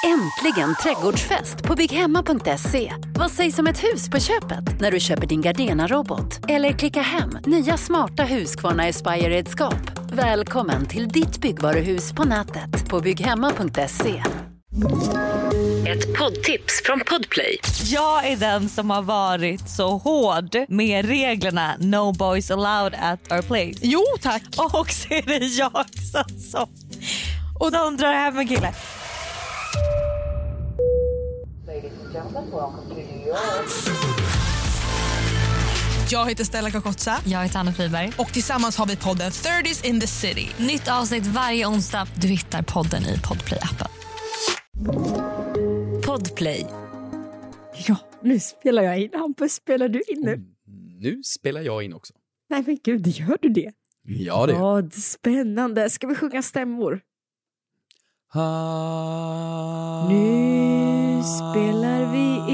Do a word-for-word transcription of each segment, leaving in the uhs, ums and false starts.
Äntligen trädgårdsfest på bygghemma punkt se. Vad sägs om ett hus på köpet när du köper din Gardena-robot? Eller klicka hem nya smarta Husqvarna Aspire-redskap. Välkommen till ditt byggvaruhus på nätet på bygghemma punkt se. Ett poddtips från Podplay. Jag är den som har varit så hård med reglerna No boys allowed at our place. Jo, tack. Och så är det jag som, som, och de drar hem en kille. Jag heter Stella Kakotsa. Jag heter Anna Friberg. Och tillsammans har vi podden thirties in the city. Nytt avsnitt varje onsdag. Du hittar podden i Podplay-appen. Podplay. Ja, nu spelar jag in. Hampus, spelar du in nu? Mm, nu spelar jag in också. Nej men gud, gör du det? Ja, det. Vad spännande. Ska vi sjunga stämmor? Ha... Nu spelar vi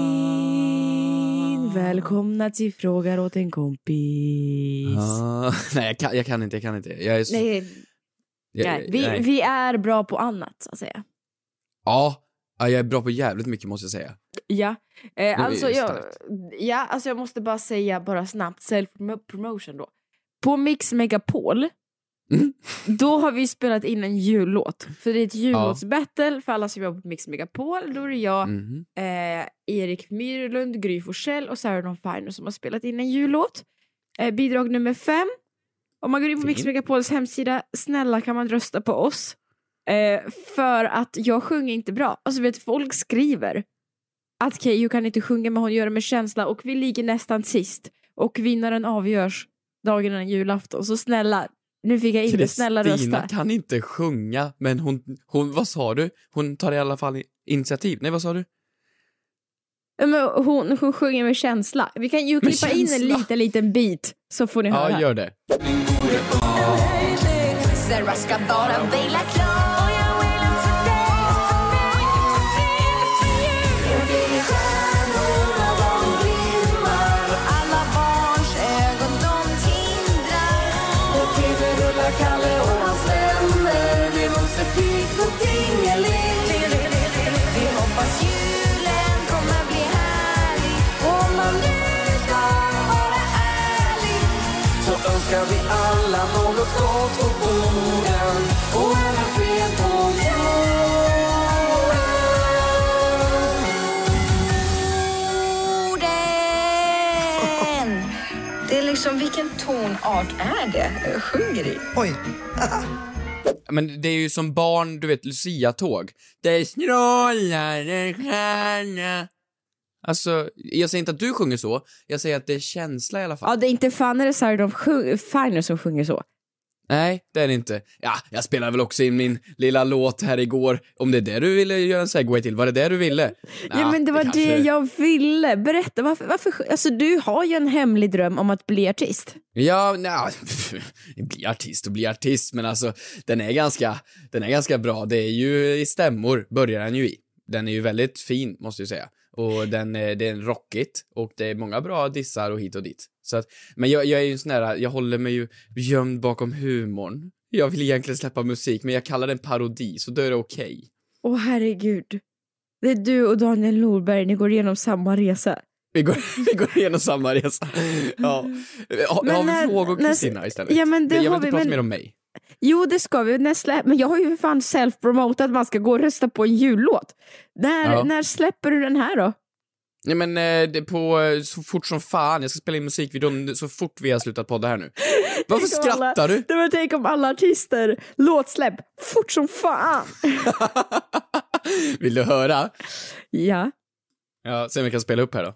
in. Välkomna till Frågar åt en kompis. Ha... Nej, jag kan, jag kan inte, jag kan inte. Jag är så... Nej, jag, nej. Vi, nej. vi är bra på annat, så att säga. Ja, ja, jag är bra på jävligt mycket, måste jag säga. Ja, eh, alltså, jag, starkt. ja alltså jag måste bara säga bara snabbt self-promotion då. På Mix Megapol Mm. då har vi spelat in en jullåt. För det är ett jullåtsbattle för alla som jobbar på Mix Megapol. Då är det jag, Mm. eh, Erik Myrlund, Gry Forssell och Sarah Dawn Finer som har spelat in en jullåt. Eh, bidrag nummer fem. Om man går in på Mix Megapols hemsida, snälla kan man rösta på oss. Eh, för att jag sjunger inte bra. Alltså vet, folk skriver att Keyyo kan inte sjunga men hon gör det med känsla. Och vi ligger nästan sist. Och vinnaren avgörs dagen innan julafton. Så snälla, nu fick jag inte snälla rösta. Kristina kan inte sjunga, men hon, hon, vad sa du? Hon tar i alla fall initiativ. Nej, vad sa du? Men hon, hon sjunger med känsla. Vi kan ju klippa in en liten, liten bit. Så får ni höra. Ja, gör det. Sarah ska bara vila klar. Och jag vill för dig, för dig, för dig. Det är stjärnorna de glimmar. Alla barns ögon de tindrar. Och T V rullar Kalle och hans vänner. Det måste pik och tingeling. Vi hoppas julen kommer bli härlig. Om man nu ska vara ärlig, så önskar vi alla något gott på borden och även fred på jorden. Det är liksom, vilken tonart är det jag sjunger i? Oj. Men det är ju som barn, du vet, Lucia-tåg. Det strålar en stjärna. Alltså, jag säger inte att du sjunger så. Jag säger att det är känsla i alla fall. Ja, det är inte fan är det Sarah Dawn Finer som sjunger så. Nej, det är det inte. Ja, jag spelade väl också in min lilla låt här igår. Om det är det du ville göra en segway till, var det det du ville? Ja, ja men det var det, kanske... det jag ville. Berätta, varför, varför... Alltså, du har ju en hemlig dröm om att bli artist. Ja, nej, bli artist och bli artist, men alltså, den är ganska, den är ganska bra. Det är ju i stämmor, börjar den ju i. Den är ju väldigt fin, måste jag säga. Och den är, det är rockigt. Och det är många bra dissar och hit och dit. Så att, men jag, jag är ju en sån där, jag håller mig ju gömd bakom humorn. Jag vill egentligen släppa musik, men jag kallar den parodi, så då är det okej. Okay. Åh herregud. Det är du och Daniel Norberg, ni går igenom samma resa. Vi går, vi går igenom samma resa. Ja. Har, har vi när, frågor, Kristina, när, istället? Ja, men det jag vill har inte vi, prata men... mer om mig. Jo, det ska vi. Nästa, men jag har ju fan self-promotat att man ska gå och rösta på en jullåt. När, Ja. när släpper du den här då? Nej, men eh, det är på eh, så fort som fan. Jag ska spela in musikvideon så fort vi har slutat podda här nu. Varför skrattar alla, du? Det var tänk om alla artister låtsläpp fort som fan. Vill du höra? Ja. Ja, se om vi kan spela upp här då.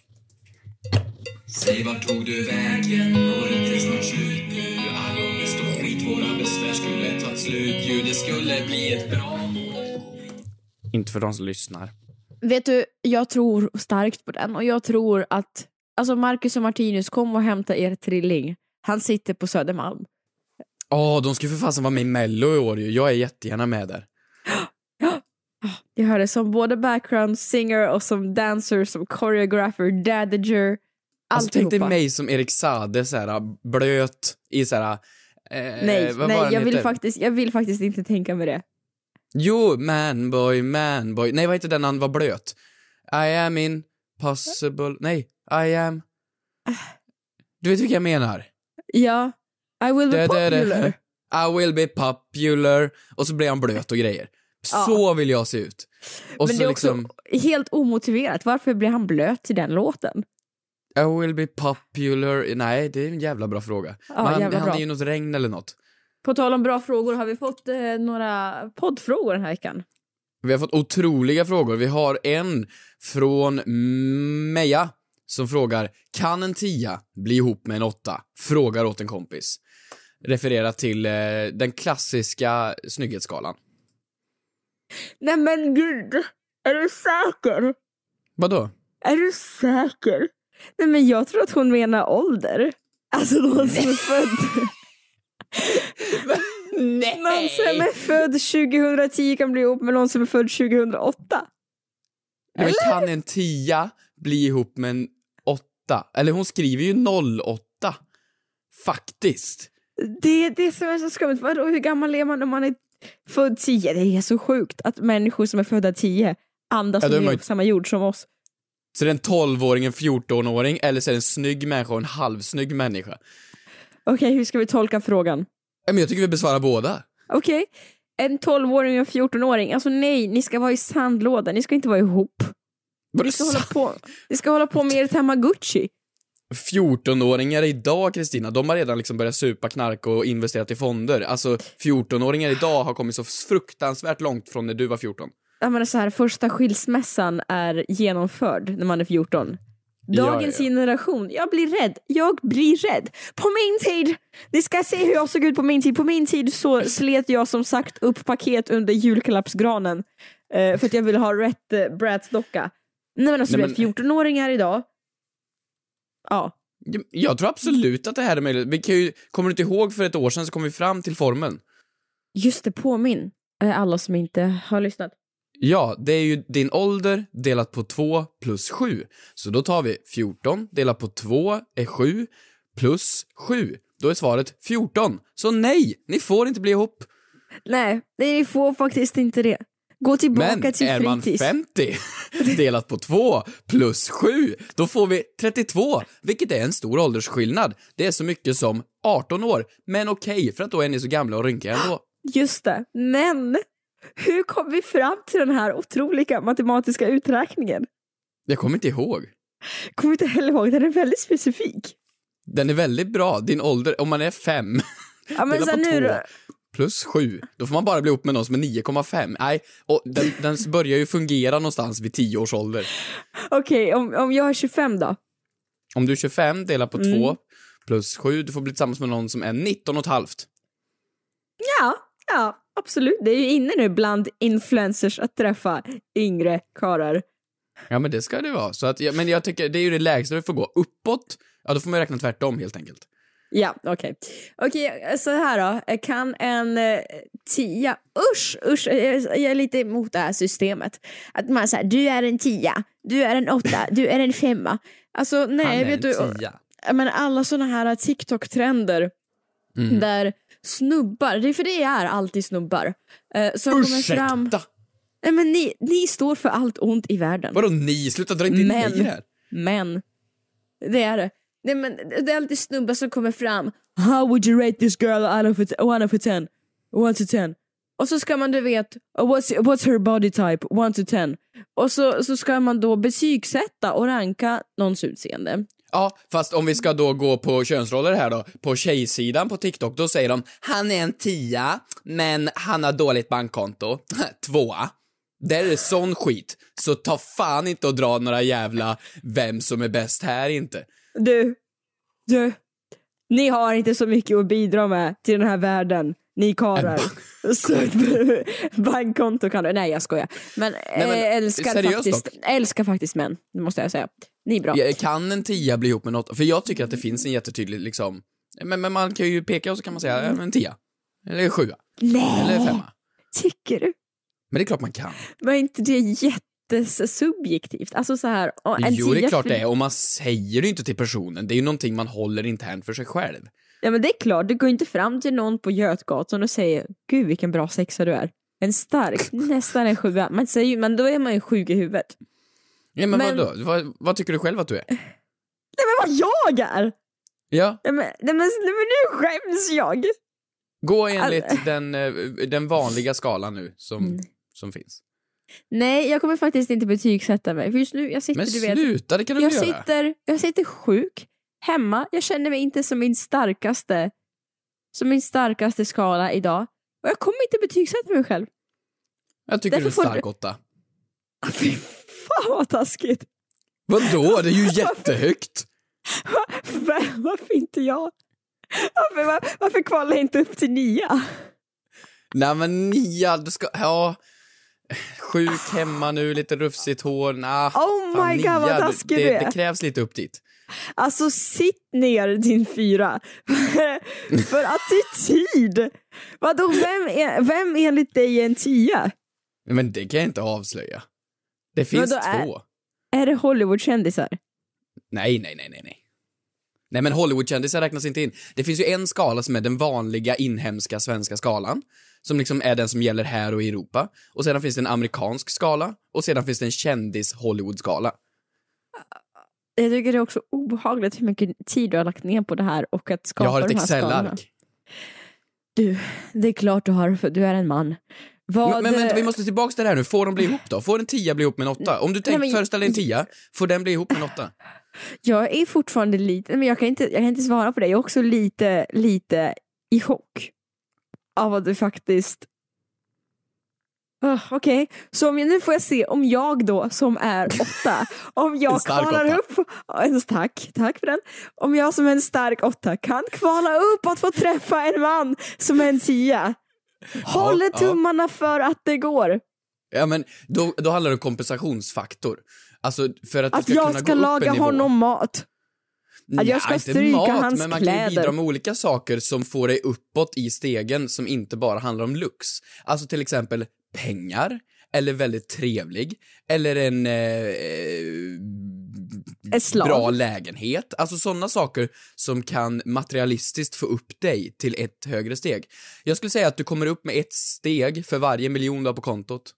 Säg vart tog du vägen? Går inte snart slut nu? All ångest och skit, våra besvär skulle ta slut. Ju det skulle bli ett bra mål. Inte för de som lyssnar. Vet du, jag tror starkt på den. Och jag tror att alltså Marcus och Martinus, kom och hämta er trilling. Han sitter på Södermalm. Åh, oh, de ska ju för fasen vara med i Mello i år ju. Jag är jättegärna med där. Jag hörde som både background singer och som dancer, som choreographer, dadager. Alltså tänk dig mig som Erik Sade, såhär blöt i såhär... Eh, nej, vad nej var jag, vill heter? faktiskt, jag vill faktiskt inte tänka med det. Jo, manboy, manboy. Nej, vad heter den han var blöt? I am impossible. Nej, I am... Du vet vilka jag menar? Ja. I will be Da, da, da. popular. I will be popular. Och så blir han blöt och grejer. Så vill jag se ut. Och Men så det är liksom... också helt omotiverat. Varför blir han blöt till den låten? I will be popular. Nej, det är en jävla bra fråga. Ja, Men han, jävla han bra. är ju något regn eller något. På tal om bra frågor, har vi fått eh, några poddfrågor den här veckan? Vi har fått otroliga frågor. Vi har en från Meja som frågar: kan en tia bli ihop med en åtta? Frågar åt en kompis. Refererar till eh, den klassiska snygghetsskalan. Nej men gud, är du säker? Vadå? Är du säker? Nej men jag tror att hon menar ålder. Alltså någon som är född... Nej! Någon som är född tjugohundratio kan bli ihop med någon som är född tjugohundraåtta. Men kan en tia bli ihop med en åtta? Eller hon skriver ju noll åtta. Faktiskt. Det är det som är så skumt. Vadå, hur gammal är man om man är född tio? Det är så sjukt att människor som är födda tio andas Ja, och då är lever man- på samma jord som oss. Så det är en tolvåring, en fjortonåring, eller så är det en snygg människa och en halvsnygg människa. Okej, hur ska vi tolka frågan? Ja, men jag tycker vi besvarar båda. Okej, en tolvåring och en fjortonåring. Alltså nej, ni ska vara i sandlådan. Ni ska inte vara ihop. Ni ska hålla på, ni ska hålla på med er Tamagotchi. fjortonåringar idag, Kristina, de har redan liksom börjat supa knark och investerat i fonder. Alltså, fjortonåringar idag har kommit så fruktansvärt långt från när du var fjorton. Jag menar så här, första skilsmässan är genomförd när man är fjorton. Dagens Ja, ja. generation, jag blir rädd. Jag blir rädd. På min tid, ni ska se hur jag såg ut på min tid. På min tid så slet jag som sagt upp paket under julklappsgranen. Eh, för att jag ville ha rätt eh, Bratz-docka. Nej men alltså Nej, vi är men- fjortonåringar idag. Ja. Jag- Jag tror absolut att det här är möjligt. Vi kan ju, kommer du inte ihåg för ett år sedan så kom vi fram till formeln. Just det, påminn. Eh, alla som inte har lyssnat. Ja, det är ju din ålder delat på två plus sju. Så då tar vi fjorton delat på två är sju plus sju. Då är svaret fjorton. Så nej, ni får inte bli ihop. Nej, ni får faktiskt inte det. Gå tillbaka Men till är man fritids. femtio delat på två plus sju, då får vi trettiotvå, vilket är en stor åldersskillnad. Det är så mycket som arton år, men okej, för att då är ni så gamla och rynkiga ändå. Just det, men hur kom vi fram till den här otroliga matematiska uträkningen? Jag kommer inte ihåg. Kommer inte heller ihåg, den är väldigt specifik. Den är väldigt bra, din ålder, om man är fem Ja, men delat så på nu två då. plus sju, då får man bara bli ihop med någon som är nio komma fem. Nej, och den, den börjar ju fungera någonstans vid tio års ålder. Okej, om, om jag är tjugofem då? Om du är tjugofem delat på Mm. två plus sju, du får bli tillsammans med någon som är nitton och ett halvt. Ja, ja, absolut. Det är ju inne nu bland influencers att träffa yngre karlar. Ja, men det ska det vara. Så att, ja, men jag tycker, det är ju det lägsta du får gå. Uppåt, ja då får man räkna tvärtom helt enkelt. Ja, okej. Okej, så här då. Kan en eh, tia... Usch, usch. Jag, jag är lite emot det här systemet. Att man säger, du är en tia, du är en åtta, du är en femma. Alltså, nej, vet du... Jag menar, alla såna här TikTok-trender Mm. där snubbar, det är för det är alltid snubbar, eh, som kommer fram... Ursäkta! Nej, men ni, ni står för allt ont i världen. Vadå ni? Sluta dra inte in mig i det här. Men, det är det. Nej, men det är alltid snubbar som kommer fram. How would you rate this girl out of a, one of a ten? One to ten. Och så ska man, du vet, what's, what's her body type? One to ten. Och så, så ska man då betygsätta och ranka någons utseende. Ja, fast om vi ska då gå på könsroller här då, på tjejsidan på TikTok, då säger de han är en tia, men han har dåligt bankkonto. Tvåa. Det är sån skit. Så ta fan inte och dra några jävla vem som är bäst här inte. Du, du, ni har inte så mycket att bidra med till den här världen. Ni karar. Så, bankkonto kan du. Nej, jag skojar. Men, Nej, men äh, älskar, seriöst faktiskt, dock. älskar faktiskt män. Det måste jag säga. Ni är bra. Jag kan en tia bli ihop med något? För jag tycker att det finns en jättetydlig liksom, men, men man kan ju peka och så kan man säga ja, en tia. Eller en sjua. Nej, Eller en femma. tycker du? Men det är klart man kan. Var inte det jättesubjektivt? Alltså så här, en Jo, det är tia klart för- det är. Och man säger det inte till personen. Det är ju någonting man håller internt för sig själv. Ja, men det är klart, du går inte fram till någon på Götgatan och säger, gud vilken bra sexa du är. En stark, nästan en sjua. Man säger, men då är man ju sjuk i huvudet. Ja, men, Men- vadå? Vad, vad tycker du själv att du är? Nej men vad jag är! Ja, Nej men, nej, men, nej, men nu skäms jag. gå enligt den, eh, den vanliga skalan nu som, Mm. som finns. Nej, jag kommer faktiskt inte betygsätta mig. För just nu, jag sitter, Men du vet. sluta, det kan du Jag väl göra? sitter, jag sitter sjuk hemma. Jag känner mig inte som min starkaste som min starkaste skala idag. Och jag kommer inte betygsätta mig själv. Jag tycker Därför du är får stark du- åtta. Fy fan vad taskigt. Vadå? Det är ju jättehögt. Var- Varför inte jag? Varför, var, varför kvalar jag inte upp till nia? Nej men nia, du ska, ja. Sjuk hemma nu, lite rufsigt hår. Nah, Oh fan, my god vad nia, taskig det, du det, är. det krävs lite upp dit. Alltså sitt ner din fyra. För attityd. Vadå, vem, är, vem enligt dig är en tia? Men det kan jag inte avslöja. Det finns Vadå, är- två. Är det Hollywoodkändisar? Nej, nej, nej, nej, nej. Nej, men Hollywoodkändisar räknas inte in. Det finns ju en skala som är den vanliga inhemska svenska skalan. Som liksom är den som gäller här och i Europa. Och sedan finns det en amerikansk skala. Och sedan finns det en kändis-Hollywood-skala. Jag tycker det är också obehagligt hur mycket tid du har lagt ner på det här och att skapa Jag har ett de här skalorna. Excel-ark. Du, det är klart du har, för du är en man. Vad... Men, men vänta, vi måste tillbaka till det här nu. Får de bli ihop då? Får en tia bli ihop med en åtta? Om du tänker, men- föreställ dig en tia, får den bli ihop med en åtta? Jag är fortfarande lite, men jag kan inte, jag kan inte svara på det. Jag är också lite, lite i chock av att du faktiskt... Oh, Okej, okay. Så om jag, nu får jag se om jag då som är åtta, om En jag stark kvalar åtta. upp, ja, tack, tack för den. Om jag som en stark åtta kan kvala upp att få träffa en man som är en tia. Håller ja. tummarna för att det går. Ja, men då, då handlar det om kompensationsfaktor. Alltså, för att, Att du ska jag kunna ska gå upp en laga nivå. honom mat. Att jag ska Nja, inte stryka mat, hans men man kan ju kläder. bidra med olika saker som får dig uppåt i stegen som inte bara handlar om lux. Alltså till exempel pengar, eller väldigt trevlig, eller en eh, En slav. bra lägenhet. Alltså sådana saker som kan materialistiskt få upp dig till ett högre steg. Jag skulle säga att du kommer upp med ett steg för varje miljon du har på kontot.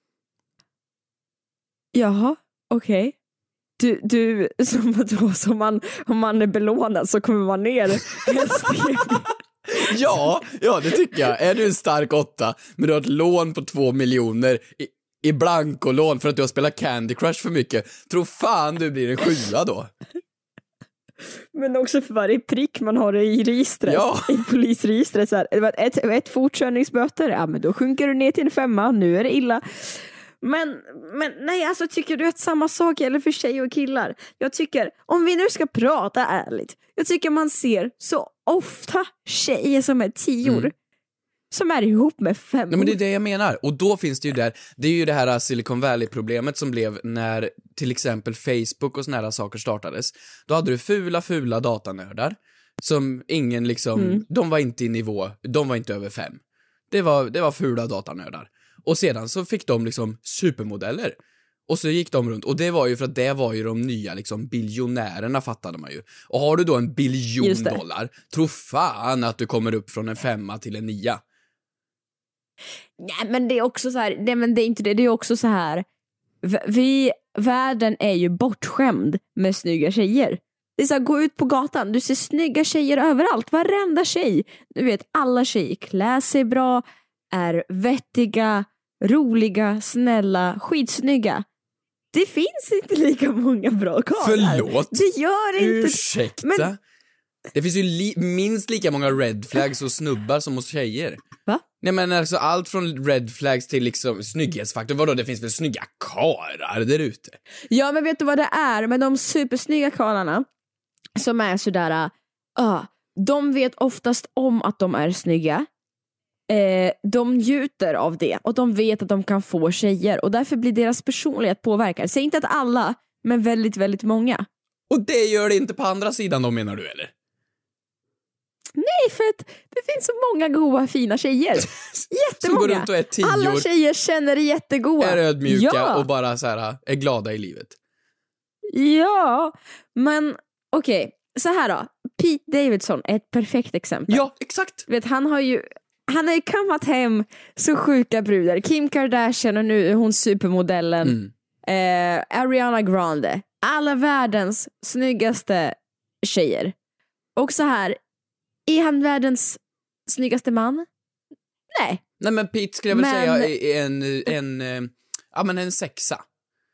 Jaha, okej. Du, du som, då, som man, om man är belånad så kommer man ner en steg. Ja, ja det tycker jag. Är du en stark åtta, men du har ett lån på två miljoner i, i blankolån för att du har spelat Candy Crush för mycket, tror fan du blir en sjua då. Men också för varje prick man har i registret, Ja. i polisregistret. Så här, det var ett, ett fortkörningsböter, ja men då sjunker du ner till en femma, nu är det illa. Men, men nej, alltså tycker du att samma sak gäller för tjejer och killar? Jag tycker, om vi nu ska prata ärligt, jag tycker man ser så ofta tjejer som är tior Mm. som är ihop med femmor. Nej, men det är det jag menar. Och då finns det ju där, det är ju det här Silicon Valley-problemet som blev när till exempel Facebook och såna här saker startades. Då hade du fula, fula datanördar som ingen liksom, Mm. de var inte i nivå, de var inte över fem. Det var, det var fula datanördar. Och sedan så fick de liksom supermodeller. Och så gick de runt, och det var ju för att det var ju de nya liksom biljonärerna, fattade man ju. Och har du då en biljon Just det. dollar, tro fan att du kommer upp från en femma till en nia. Nej, men det är också så här, nej, men det är inte det, det är också så här, v- vi, världen är ju bortskämd med snygga tjejer. Det är så här, gå ut på gatan, du ser snygga tjejer överallt, varenda tjej. Du vet, alla tjejer klär sig bra, är vettiga, roliga, snälla, skitsnygga. Det finns inte lika många bra karlar. Förlåt? Det gör inte. Ursäkta? Men- Det finns ju li- minst lika många red flags och snubbar som hos tjejer. Va? Nej, men alltså allt från red flags till liksom snygghetsfaktor. Vadå, det finns väl snygga karlar där ute? Ja, men vet du vad det är med de supersnygga karlarna som är sådär, uh, de vet oftast om att de är snygga. Eh, de njuter av det och de vet att de kan få tjejer och därför blir deras personlighet påverkad. Säg inte att alla, men väldigt, väldigt många. Och det gör det inte på andra sidan då, menar du, eller? Nej, för att det finns så många goa, fina tjejer. Som Jättemånga. går runt och är tior, Alla tjejer känner det jättegoda. är ödmjuka Ja. och bara så här är glada i livet. Ja, men okej. Så här då. Pete Davidson är ett perfekt exempel. Ja, exakt. Vet, han har ju han har ju kammat hem så sjuka brudar. Kim Kardashian och nu är hon supermodellen. Mm. Eh, Ariana Grande. Alla världens snyggaste tjejer. Och så här, är han världens snyggaste man? Nej. Nej men Pete skulle jag väl Men- säga är en, en, en, ja men en sexa.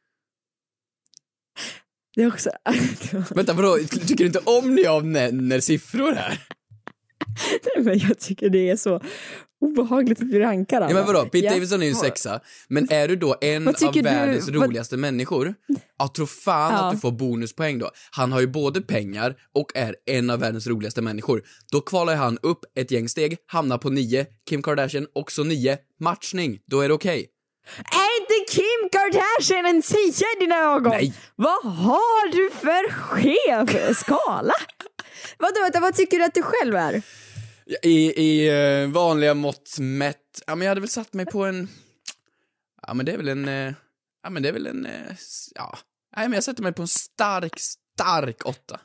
Det är också... Vänta, vadå? Tycker du inte om när jag nämner siffror här? Nej, men jag tycker det är så obehagligt att vi rankar alla. Ja men vadå? Pete Ja. Davidson är ju en sexa. Men är du då en Vad av tycker du- världens vad- roligaste människor? Jag tror fan Ja. att du får bonuspoäng då. Han har ju både pengar och är en av världens roligaste människor. Då kvalar han upp ett gäng steg, hamnar på nio. Kim Kardashian också nio. Matchning, då är det okej. Är inte Kim Kardashian en tia i dina ögon? Nej. Vad har du för skev skala? Vadå, vänta, vad tycker du att du själv är? I, i eh, vanliga mått mätt, ja men jag hade väl satt mig på en, ja men det är väl en, eh, ja men det är väl en, eh, s- ja, nej men jag sätter mig på en stark, stark åtta.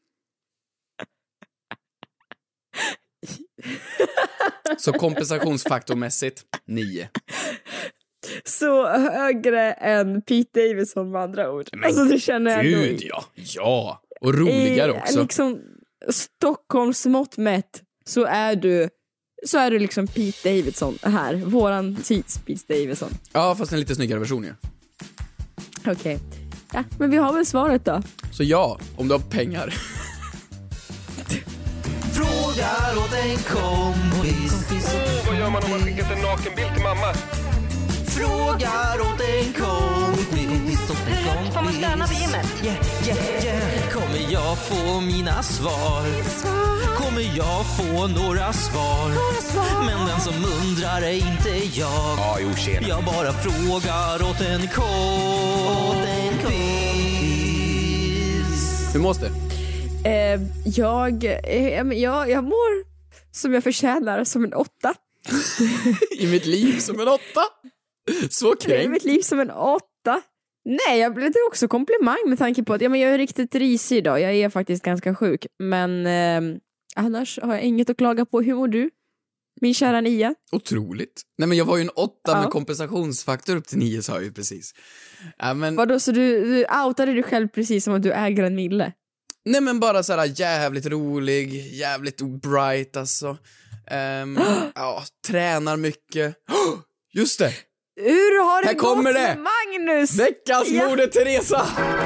Så kompensationsfaktormässigt, nio. Så högre än Pete Davidson med andra ord. Alltså det känner jag ändå Gud ja, ja. Och roligare i, också. liksom Stockholms mått mätt så är du så är du liksom Pete Davidson här. Våran tids Pete Davidson. Ja, fast en lite snyggare version ju. Okej. Ja, men vi har väl svaret då. Så ja, om du har pengar. Frågar åt en kompis. Vad gör man om man skickat en nakenbild till mamma? Frågar åt en kompis. Får man stöna på gymmet? Yeah, yeah, yeah. Kommer jag få mina svar? Kommer jag få några svar? Men den som undrar är inte jag. Ja, jo, tjena. Jag bara frågar åt en kompis. Hur måste det? Eh, jag, eh, men jag, jag mår som jag förtjänar, som en åtta. I mitt liv som en åtta. Så I kränkt. mitt liv som en åtta. Nej, jag blev också komplimang med tanke på att ja, men jag är riktigt risig idag. Jag är faktiskt ganska sjuk. Men eh, annars har jag inget att klaga på. Hur mår du? Min kära Nia. Otroligt. Nej men jag var ju en åtta Ja. med kompensationsfaktor upp till nio sa jag ju precis. Ja, men, Vadå, så du, du outade dig själv precis som att du äger en mille? nej men bara såhär jävligt rolig, jävligt bright alltså. Ehm, ja, tränar mycket. Just det! Hur har det Här kommer gått det! med Magnus? Veckans Ja. Moder Teresa!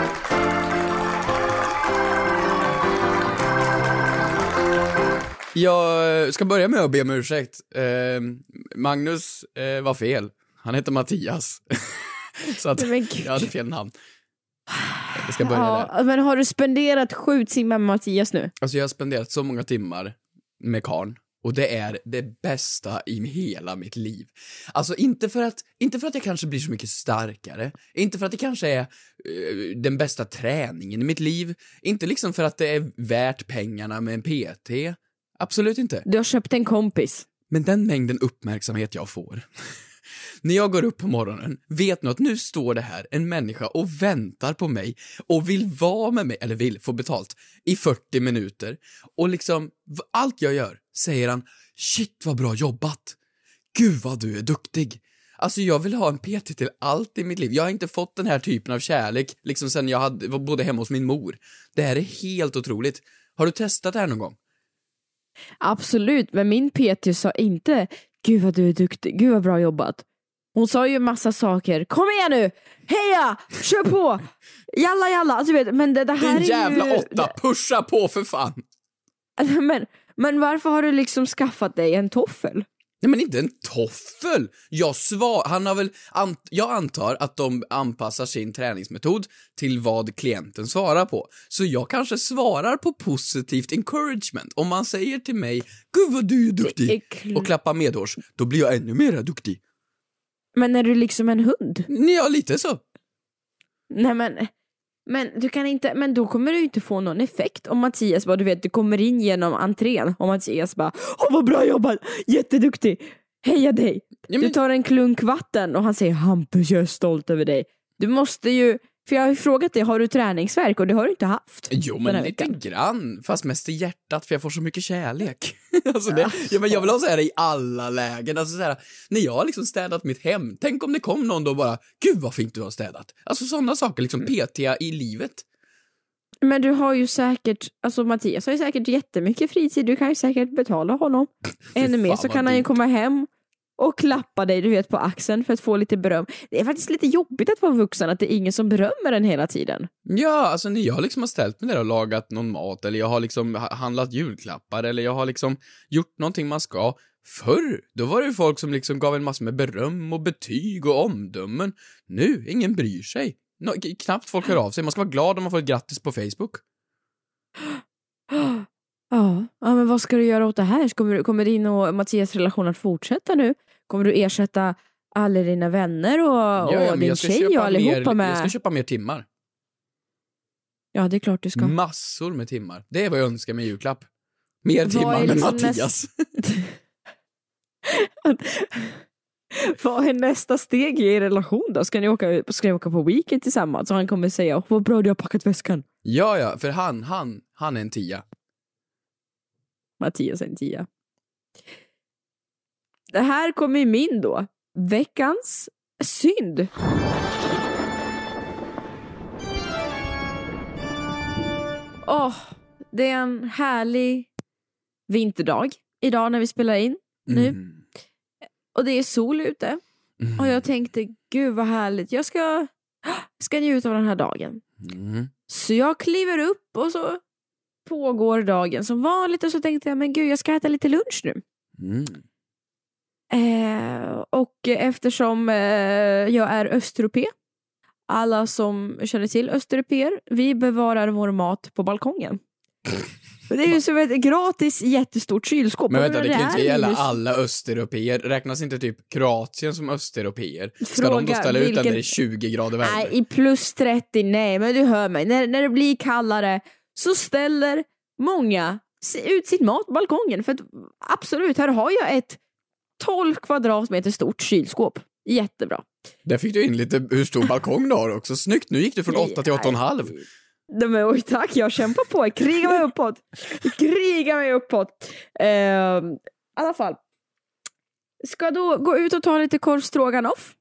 Jag ska börja med att be om ursäkt. Eh, Magnus eh, var fel. Han heter Mattias. Så att Men gud. jag hade fel namn. Jag ska börja där. Ja, men har du spenderat sju timmar med Mattias nu? Alltså jag har spenderat så många timmar med karln. Och det är det bästa i hela mitt liv. Alltså inte för att, inte för att jag kanske blir så mycket starkare. Inte för att det kanske är uh, den bästa träningen i mitt liv. Inte liksom för att det är värt pengarna med en P T. Absolut inte. Du har köpt en kompis. Men den mängden uppmärksamhet jag får. När jag går upp på morgonen, vet nu att nu står det här en människa och väntar på mig och vill vara med mig, eller vill få betalt, i fyrtio minuter. Och liksom, v- allt jag gör, säger han, shit vad bra jobbat. Gud vad du är duktig. Alltså jag vill ha en P T till allt i mitt liv. Jag har inte fått den här typen av kärlek, liksom sen jag hade, var bodde hemma hos min mor. Det här är helt otroligt. Har du testat det här någon gång? Absolut, men min P T sa inte gud vad du är duktig, gud vad bra jobbat. Hon sa ju massa saker. Kom igen nu! Heja! Kör på! Jalla jalla! Alltså, vet, men det, det här Din jävla är ju... åtta, pusha på för fan! Men, men varför har du liksom skaffat dig en toffel? Nej men inte en toffel. Jag svar, han har väl ant, jag antar att de anpassar sin träningsmetod till vad klienten svarar på. Så jag kanske svarar på positivt encouragement. Om man säger till mig, gud vad du är duktig, Det är kl- och klappar medhårs, då blir jag ännu mer duktig. Men är du liksom en hund? Ja, lite så. Nej men, men du kan inte, men då kommer du inte få någon effekt om Mattias bara, du vet, du kommer in genom entrén och Mattias bara, åh vad bra jobbat, jätteduktig, heja dig. Ja, men- Du tar en klunk vatten och han säger, Hampus jag är stolt över dig. Du måste ju För jag har ju frågat dig, har du träningsvärk? Och det har du inte haft. Jo, men lite veckan. Grann. Fast mest i hjärtat, för jag får så mycket kärlek. alltså det, ja, men jag vill ha så här i alla lägen. Alltså så här, när jag har liksom städat mitt hem, tänk om det kom någon då bara, gud vad fint du har städat. Alltså sådana saker, liksom petiga i livet. Men du har ju säkert, alltså Mattias har ju säkert jättemycket fritid. Du kan ju säkert betala honom. Ännu mer så kan han ju komma hem och klappa dig, du vet, på axeln för att få lite beröm. Det är faktiskt lite jobbigt att vara vuxen, att det är ingen som berömmer den hela tiden. Ja, alltså när jag liksom har ställt mig där och lagat någon mat, eller jag har liksom handlat julklappar, eller jag har liksom gjort någonting man ska. Förr, då var det ju folk som liksom gav en massa med beröm och betyg och omdömen. Nu, ingen bryr sig. No, knappt folk hör av sig. Man ska vara glad om man får ett grattis på Facebook. Ja, ja, men vad ska du göra åt det här? Kommer, kommer din och Mattias relation att fortsätta nu? Kommer du ersätta alla dina vänner och, ja, ja, och din tjej och allihopa mer, med... Jag ska köpa mer timmar. Ja, det är klart du ska. Massor med timmar. Det är vad jag önskar med julklapp. Mer vad timmar med liksom Mattias. Näst... Vad är nästa steg i er relation då? Ska ni åka, ska ni åka på weekend tillsammans? Så han kommer säga, åh, vad bra du har packat väskan. Ja, ja, för han, han, han är en tia. Mattias är en tia. Det här kommer ju min då. Veckans synd. Åh, oh, det är en härlig vinterdag idag när vi spelar in nu. Mm. Och det är sol ute. Mm. Och jag tänkte, gud vad härligt. Jag ska, ska njuta av den här dagen. Mm. Så jag kliver upp och så pågår dagen som vanligt. Och så tänkte jag, men gud, jag ska äta lite lunch nu. Mm. Eh, och eftersom eh, jag är östeuropé, alla som känner till östeuropeer, vi bevarar vår mat på balkongen. Det är ju som ett gratis jättestort kylskåp. Men vänta, det kan inte gälla alla östeuropeer. Räknas inte typ Kroatien som östeuropeer? Ska Fråga, de då ställa vilken... ut den där i tjugo grader värme? Nej, i plus trettio, nej, men du hör mig. När, när det blir kallare så ställer många ut sin mat på balkongen. För att, absolut, här har jag ett tolv kvadratmeter stort kylskåp. Jättebra. Där fick du in lite hur stor balkong du har också. Snyggt, nu gick du från åtta till åtta och en halv. Men oj tack, jag kämpar på. Jag krigar mig uppåt. Jag krigar mig uppåt. Uh, I alla fall. Ska då gå ut och ta lite korvstroganoff.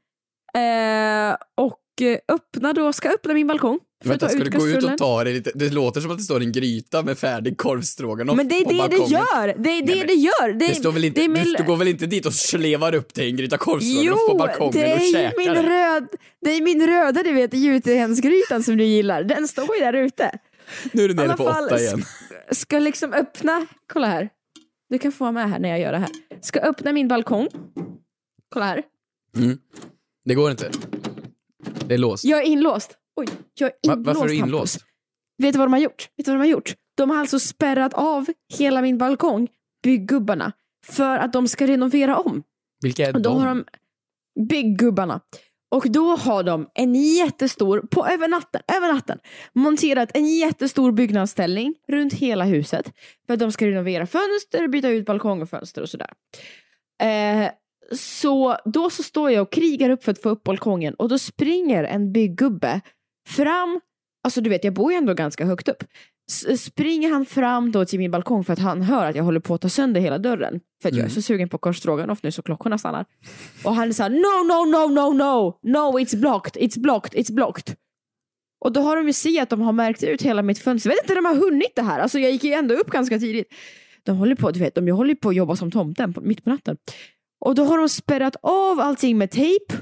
Uh, och öppna då, ska öppna min balkong. Vänta, ska du gå ut och ta det lite? Det låter som att det står en gryta med färdig korvstroganoff. Men det är det balkongen. det gör. Det är det Nej, det gör. Det, det står väl inte, det är min... Du går väl inte dit och slevar upp dig en gryta korvstroganoff på balkongen det är och käkar min det? Röd, det är min röda, du vet, jutehensgrytan som du gillar. Den står ju där ute. Nu är du nere på fall, åtta igen. Ska liksom öppna, kolla här. Du kan få vara med här när jag gör det här. Ska öppna min balkong. Kolla här. Mm. Det går inte. Det är låst. Jag är inlåst. Oj, jag är inlåst. Va- varför är du inlåst? Hampus. Vet du vad de har gjort? Vet du vad de har gjort? De har alltså spärrat av hela min balkong, bygggubbarna, för att de ska renovera om. Vilka är och då de? Har de bygggubbarna. Och då har de en jättestor, på över natten, över natten, monterat en jättestor byggnadsställning runt hela huset. För att de ska renovera fönster, byta ut balkong och fönster och sådär. Eh, så då så står jag och krigar upp för att få upp balkongen. Och då springer en bygggubbe fram. Alltså du vet, jag bor ju ändå ganska högt upp. S- springer han fram då till min balkong för att han hör att jag håller på att ta sönder hela dörren. För att mm. jag är så sugen på korvstroganoff nu så klockorna stannar. Och han är såhär, no, no, no, no, no. No, it's blocked, it's blocked, it's blocked. Och då har de ju sett att de har märkt ut hela mitt fönster. Jag vet inte, de har hunnit det här. Alltså jag gick ju ändå upp ganska tidigt. De håller på, du vet, de håller på att jobba som tomten på, mitt på natten. Och då har de spärrat av allting med tejp.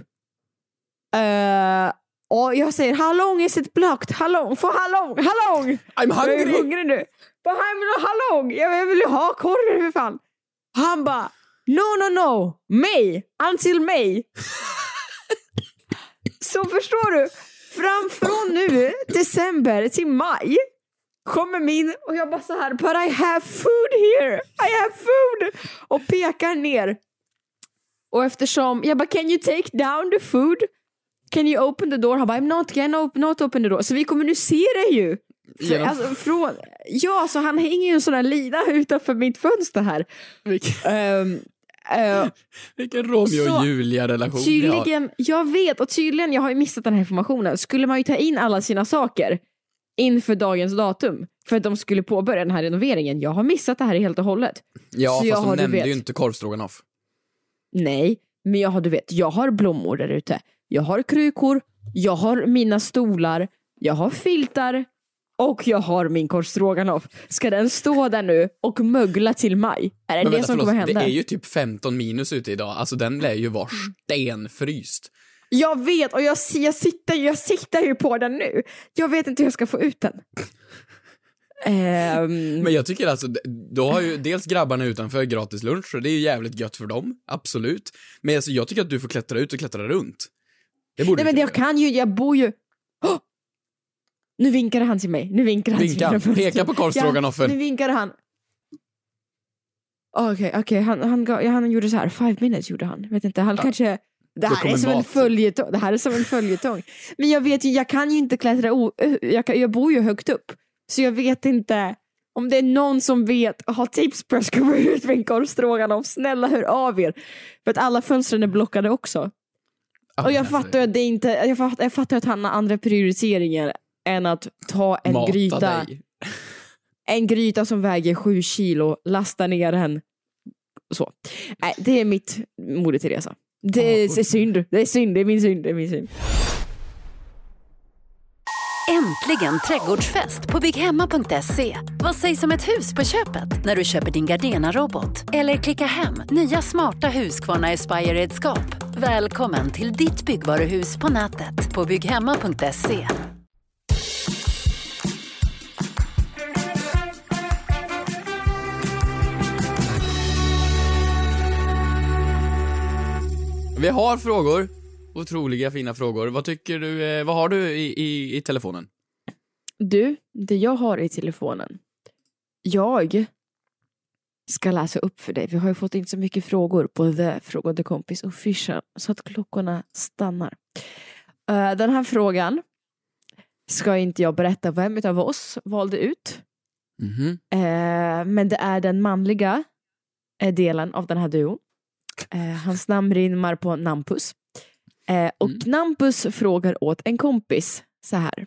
Uh, och jag säger, how long is it blocked? How long? For how long? How long? I'm hungry. Jag är hungrig nu. But how long? Jag vill ju ha korven för fan. Han bara, no, no, no. May. Until May. Så förstår du? Fram från nu, december till maj, kommer min, och jag bara så här, but I have food here. I have food. Och pekar ner. Och eftersom, jag bara, can you take down the food? Can you open the door? Han bara, I'm not, can open, not open the door. Så vi kommer nu se det ju. För, yeah. alltså, från, ja, så han hänger ju en sån här lina utanför mitt fönster här. um, Uh, Vilken Romeo så och Julia-relation tydligen, jag vet, och tydligen, jag har ju missat den här informationen. Skulle man ju ta in alla sina saker inför dagens datum för att de skulle påbörja den här renoveringen. Jag har missat det här helt och hållet. Ja, så fast jag de har, nämnde vet, ju inte korvstroganoff. Nej, men jag har, du vet, jag har blommor där ute. Jag har krukor, jag har mina stolar, jag har filtar och jag har min korvstroganoff. Ska den stå där nu och mögla till maj? Är det Men det vänta, som förlåt, kommer hända? det är ju typ femton minus ute idag. Alltså den lär ju vara stenfryst. Jag vet, och jag, jag, sitter, jag sitter ju på den nu. Jag vet inte hur jag ska få ut den. um... Men jag tycker alltså, då har ju dels grabbarna utanför gratis lunch, och det är ju jävligt gött för dem, absolut. Men alltså, jag tycker att du får klättra ut och klättra runt. Det borde Nej, men jag kan ju, jag bor ju... Oh! Nu vinkar han till mig. Nu vinkar han Vinka, till mig. peka på korvstroganoffen. Ja, nu vinkar han. Okej, okay, okej. Okay. Han, han, ja, han gjorde så här. Five minutes gjorde han. Vet inte, han ja. kanske... Det här, är som en följetong. det här är som en följetong. Men jag vet ju, jag kan ju inte klättra... O, jag, kan, jag bor ju högt upp. Så jag vet inte... Om det är någon som vet och har tips på att jag ska gå ut med en korvstroganoff, snälla hör av er. För att alla fönstren är blockade också. Ah, och jag fattar att det inte... Jag fattar, jag fattar att han har andra prioriteringar än att ta en Mata gryta. Dig. En gryta som väger sju kilo, lasta ner den. Så. Nej, det är mitt Moder Teresa. Det är, ah, det är synd. Det är synd. Det är min synd. Det är min synd. Äntligen trädgårdsfest på bygghemma punkt se. Vad sägs om ett hus på köpet när du köper din Gardena-robot? Eller klicka hem nya smarta Husqvarna Aspire-redskap. Välkommen till ditt byggvaruhus på nätet på bygghemma punkt se. Vi har frågor. Otroliga fina frågor. Vad tycker du, eh, vad har du i, i, i telefonen? Du, det jag har i telefonen. Jag ska läsa upp för dig. Vi har ju fått in så mycket frågor på The Frågade Kompis official. Så att klockorna stannar. Uh, den här frågan ska inte jag berätta vem av oss valde ut. Mm-hmm. Uh, men det är den manliga uh, delen av den här duon. Uh, hans namn rimmar på Nampus. Uh, och mm. Nampus frågar åt en kompis så här.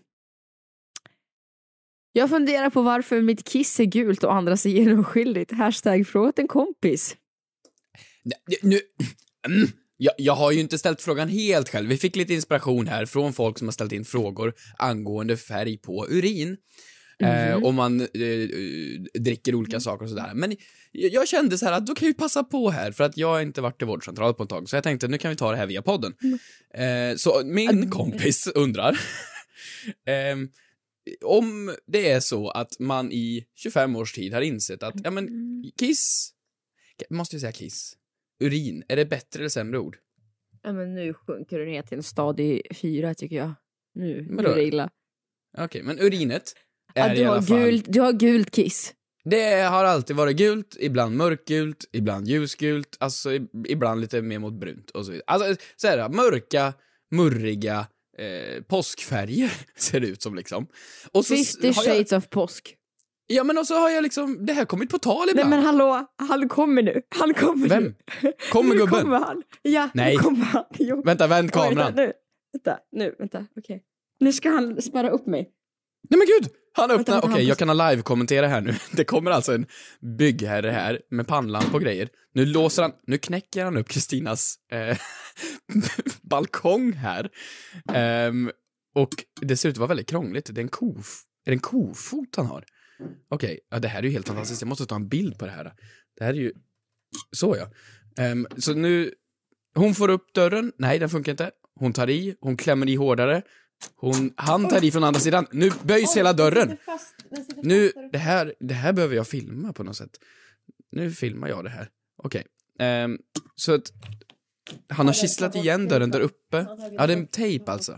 Jag funderar på varför mitt kiss är gult och andra ser genomskyldigt. Hashtag fråga åt en kompis. Nu, mm, jag, jag har ju inte ställt frågan helt själv. Vi fick lite inspiration här från folk som har ställt in frågor angående färg på urin. Mm-hmm. Eh, om man eh, dricker olika saker och sådär. Men jag, jag kände så här att då kan vi passa på här. För att jag har inte varit i vårdcentral på ett tag. Så jag tänkte nu kan vi ta det här via podden. Eh, så min kompis undrar. eh, om det är så att man i tjugofem års tid har insett att ja men kiss, måste jag säga kiss, urin, är det bättre eller sämre ord? Ja men nu sjunker du ner till en stadie fyra tycker jag. Nu men är det illa. Okej, okay, men urinet är ja, du i alla har fall... Gult, du har gult kiss. Det har alltid varit gult, ibland mörkgult, ibland ljusgult, alltså ibland lite mer mot brunt och så vidare. Alltså så här, mörka, murriga Eh, påskfärger ser det ut som liksom. Och så fifty shades jag... of påsk. Ja men och så har jag liksom det här kommit på tal ibland. Nej men hallå, han kommer nu. Han kommer Vem? nu. Kommer gubben? Kommer han. Ja, nej. Nu kommer han. Jo. Vänta, vänd kameran. Vänta, nu. Vänta, nu, vänta. Okej. Okay. Nu ska han spärra upp mig. Nej men gud, han öppnar. Okej, okay, jag kan ha live-kommentera här nu. Det kommer alltså en byggherre här med pannlamp på grejer. Nu låser han, nu knäcker han upp Kristinas eh, balkong här. Um, och det ser ut att vara väldigt krångligt. Det är en kof, är det en kofot han har? Okej, okay, ja, det här är ju helt fantastiskt. Jag måste ta en bild på det här. Det här är ju, så ja. Um, så nu, hon får upp dörren. Nej, den funkar inte. Hon tar i, hon klämmer i hårdare. Hon, han tar i från andra sidan. Nu böjs oh, hela dörren. Fast, nu, det här, det här behöver jag filma på något sätt. Nu filmar jag det här. Okej. Okay. Um, så att han har kisslat igen dörren där uppe. Ja, det är en tejp alltså.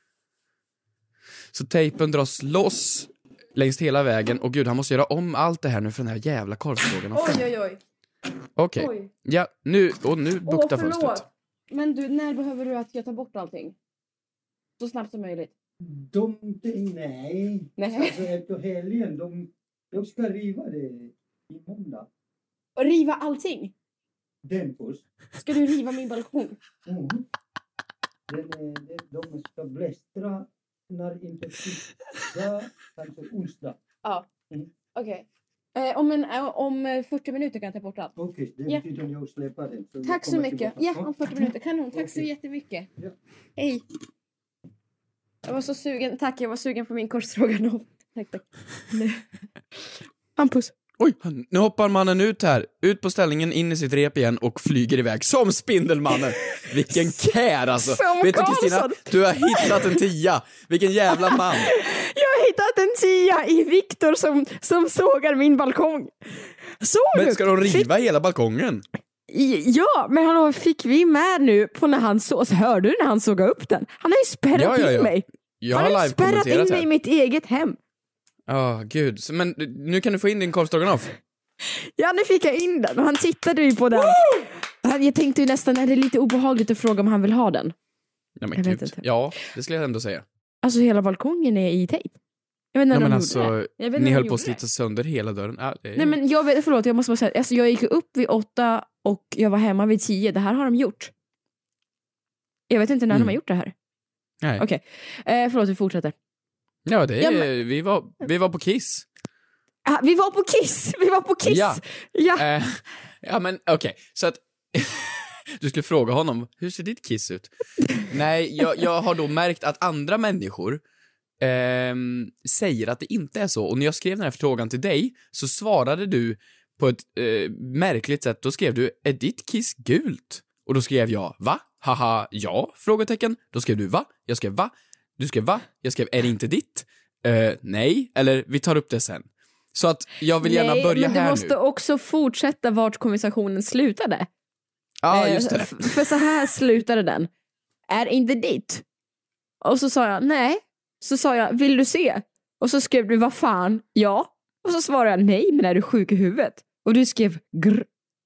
Så tejpen dras loss längs hela vägen. Och gud, han måste göra om allt det här nu för den här jävla korvstrågan. Oj, oj, oj. Okej. Okay. Ja, nu, och nu buktar fönstret. Men du, när behöver du att jag tar bort allting? Så snabbt som möjligt. De, nej. Nej. Alltså efter helgen, de, de ska riva det i måndag. Och riva allting? Den först. Ska du riva min balkong? Mm. Den är, den, de ska blästra när inte tisdag, kanske onsdag. Ja, Mm. okej. Okay. Eh, om, en, eh, om fyrtio minuter kan jag ta bort allt. Okej, okay, det Ja. betyder att jag släpper den. Så Tack jag så kommer mycket. tillbaka. Ja, om fyrtio minuter. Kanon. Tack så Okej. jättemycket. Ja. Hej. Jag var så sugen. Tack, jag var sugen på min korvstroganoff. Tack, tack. Hampus. Oj, nu hoppar mannen ut här. Ut på ställningen, in i sitt rep igen och flyger iväg som Spindelmannen. Vilken kär alltså. Som Vet du Karlsson. Kristina, du har hittat en tia. Vilken jävla man. Jag har hittat en tia i Viktor som, som sågar min balkong. Såg Men du? ska de riva Fick... hela balkongen? Ja, men hallå, fick vi med nu på när han såg, hörde du när han såg upp den? Han har ju spärrat Ja, ja, ja. in mig. Jag Han har har ju spärrat in live-kommenterat mig i här. mitt eget hem. Ja, oh, gud. Så, men nu kan du få in din korvstroganoff. Ja, nu fick jag in den och han tittade ju på den. Han, jag tänkte ju nästan, är det lite obehagligt att fråga om han vill ha den? Ja, men Jag vet gud. inte. Ja, det skulle jag ändå säga. Alltså hela balkongen är i tejp. Jag vet inte Ja, när men de alltså, gjorde det. Jag vet inte ni när höll de på att gjorde det. slita sönder hela dörren. Ja, det är... Nej, men jag vet, förlåt, jag måste bara säga, alltså jag gick upp vid åtta och jag var hemma vid tio. Det här har de gjort. Jag vet inte när Mm. de har gjort det här. Nej. Okej, eh, förlåt, vi fortsätter. Ja, det är, Ja, men- vi, var, vi var på Kiss. Ah, vi var på Kiss! Vi var på Kiss! Ja. Ja. Eh, ja, men okej. Så att du skulle fråga honom, hur ser ditt Kiss ut? Nej, jag, jag har då märkt att andra människor ehm, säger att det inte är så. Och när jag skrev den här frågan till dig så svarade du på ett eh, märkligt sätt. Då skrev du, är ditt Kiss gult? Och då skrev jag, va? Haha, ja? Frågetecken. Då skrev du, va? Jag skrev, va? Du skrev, va? Jag skrev, är det inte ditt? Eh, nej, eller vi tar upp det sen. Så att jag vill gärna Nej, börja men du här måste nu. också fortsätta vart konversationen slutade. Ja, Eh, just det. f- För så här slutade den. Är inte ditt? Och så sa jag, nej. Så sa jag, vill du se? Och så skrev du, vad fan? Ja. Och så svarade jag, nej, men är du sjuk i huvudet? Och du skrev, grr.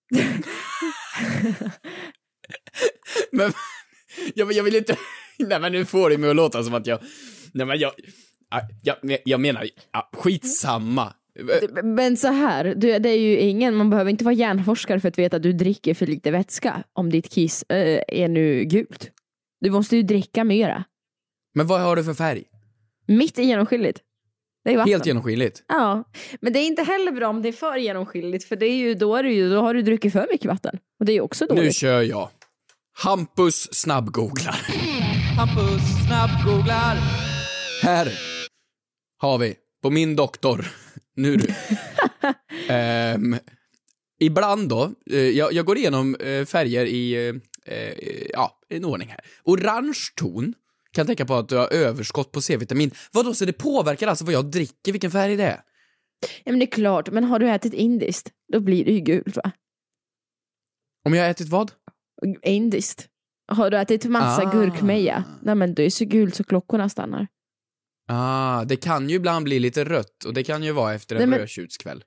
Men jag, jag vill inte... Nej, men nu får det mig att låta som att jag... Nej, men jag... Jag, jag, jag menar, ja, skitsamma. Men så här, du, det är ju ingen, man behöver inte vara hjärnforskare för att veta att du dricker för lite vätska om ditt kiss äh, är nu gult. Du måste ju dricka mera. Men vad har du för färg? Mitt är genomskinligt. Det är vatten. Helt genomskinligt. Ja, men det är inte heller bra om det är för genomskinligt, för det är ju, då, är det ju, då har du druckit för mycket vatten. Och det är ju också dåligt. Nu kör jag. Hampus snabbgooglar. Hampus snabbgooglar. Här har vi, på min doktor. Nu du. Ehm, ibland då, eh, jag, jag går igenom eh, färger i, eh, ja, en ordning här. Orange ton kan tänka på att du har överskott på C-vitamin. Vadå, så det påverkar alltså vad jag dricker, vilken färg det är? Ja, men det är klart, men har du ätit indiskt, då blir det ju gult, va? Om jag har ätit vad? Indiskt. Har du ätit massa Ah. gurkmeja? Nej, men det är så gult så klockorna stannar. Ah, det kan ju ibland bli lite rött och det kan ju vara efter en Nej, men- rödtjutskväll.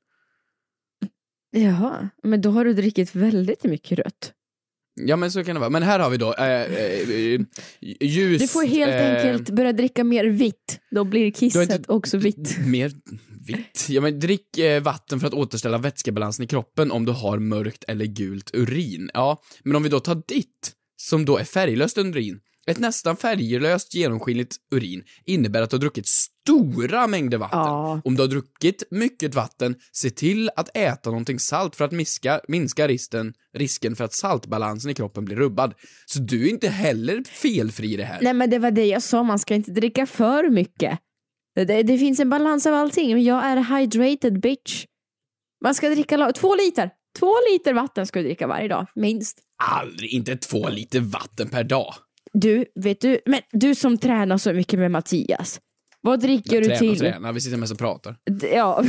Jaha, men då har du drickit väldigt mycket rött. Ja, men så kan det vara. Men här har vi då äh, äh, ljus... Du får helt eh, enkelt börja dricka mer vitt. Då blir du har kisset inte- också vitt. Mer vitt? Ja, men drick eh, vatten för att återställa vätskebalansen i kroppen om du har mörkt eller gult urin. Ja, men om vi då tar ditt, som då är färglöst urin. Ett nästan färglöst genomskinligt urin innebär att du har druckit stora mängder vatten. Ja. Om du har druckit mycket vatten, se till att äta någonting salt för att minska, minska risken, risken för att saltbalansen i kroppen blir rubbad. Så du är inte heller felfri i det här. Nej, men det var det jag sa, man ska inte dricka för mycket. Det, det, det finns en balans av allting, men jag är hydrated bitch. Man ska dricka la- två liter. Två liter vatten ska du dricka varje dag, minst. Aldrig, inte två liter vatten per dag. Du, vet du, men du som tränar så mycket med Mattias. Vad dricker Jag du tränar, till? tränar, vi sitter mest och pratar. D- Ja.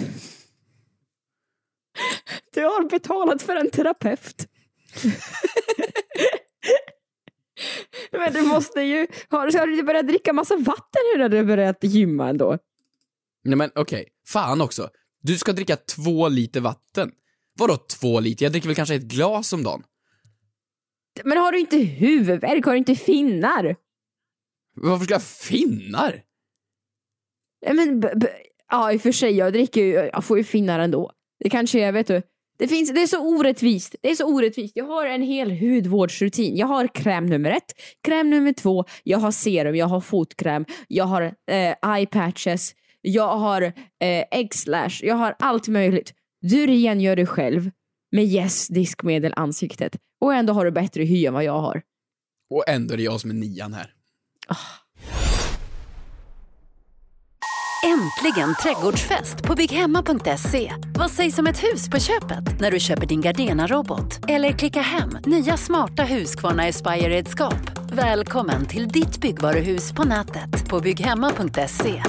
Du har betalat för en terapeut. Men du måste ju... Har, har du börjat dricka massa vatten nu när du har börjat gymma ändå? Nej, men okej, fan också. Du ska dricka två liter vatten. Vadå två liter? Jag dricker väl kanske ett glas om dagen. Men har du inte huvudvärk? Har du inte finnar? Varför ska jag ha finnar? Nej, men, b- b- ja, i och för sig, jag dricker ju, jag får ju finnar ändå. Det kanske är, vet du, Det, finns, det är så orättvist. Det är så orättvist. Jag har en hel hudvårdsrutin. Jag har kräm nummer ett, kräm nummer två. Jag har serum, jag har fotkräm. Jag har eh, eye patches. Jag har eh, X-lash. Jag har allt möjligt. Du rengör dig själv med Yes diskmedel ansiktet. Och ändå har du bättre hy än vad jag har. Och ändå är det jag som är nian här. Oh. Äntligen trädgårdsfest på bygghemma punkt se. Vad sägs om ett hus på köpet när du köper din Gardena-robot? Eller klicka hem nya smarta Husqvarna Aspire-redskap. Välkommen till ditt byggvaruhus på nätet på bygghemma punkt se.